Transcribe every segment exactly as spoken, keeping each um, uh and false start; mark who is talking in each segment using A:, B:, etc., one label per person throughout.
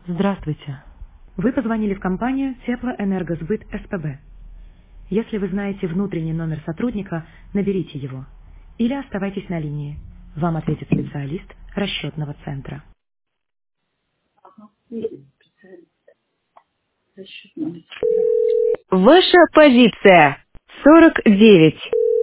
A: Здравствуйте. Вы позвонили в компанию Теплоэнергосбыт СПБ. Если вы знаете внутренний номер сотрудника, наберите его. Или оставайтесь на линии. Вам ответит специалист расчетного центра. Ваша позиция сорок девять.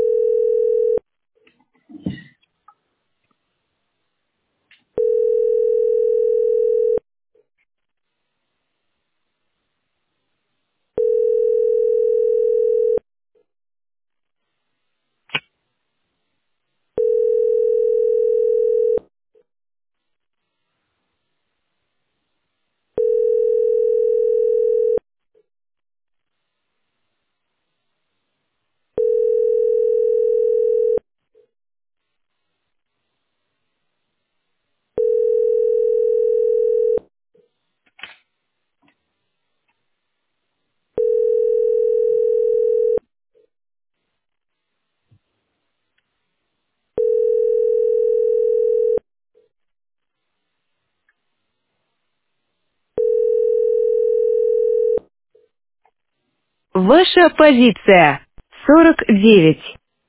A: Ваша позиция сорок девять.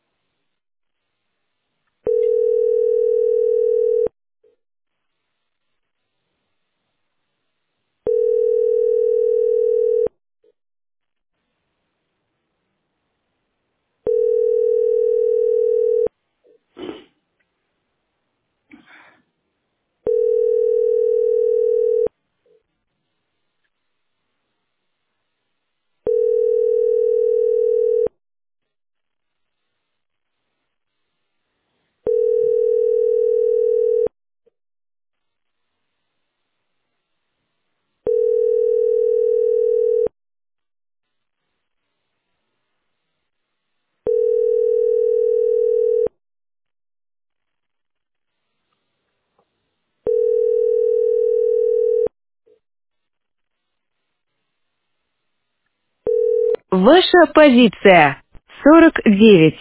A: Ваша позиция сорок девять.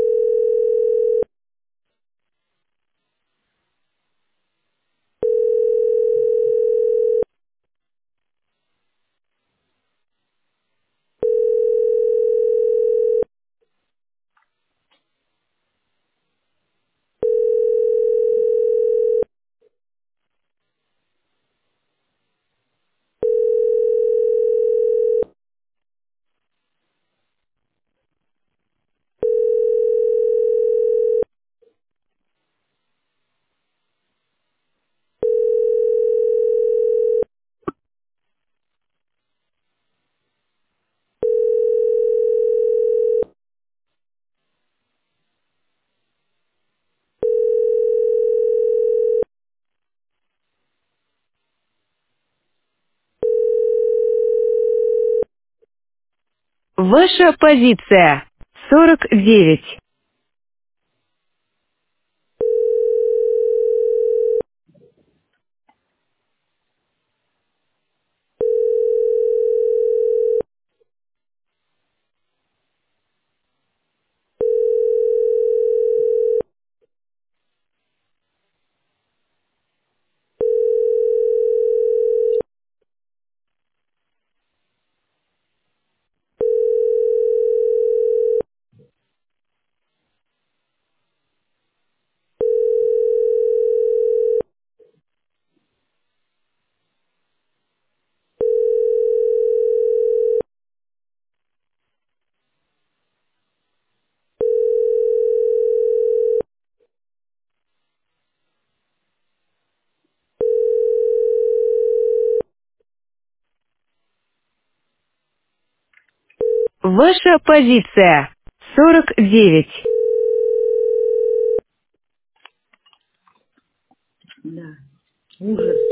A: Ваша позиция сорок девять. Ваша позиция сорок девять.
B: Да, ужас.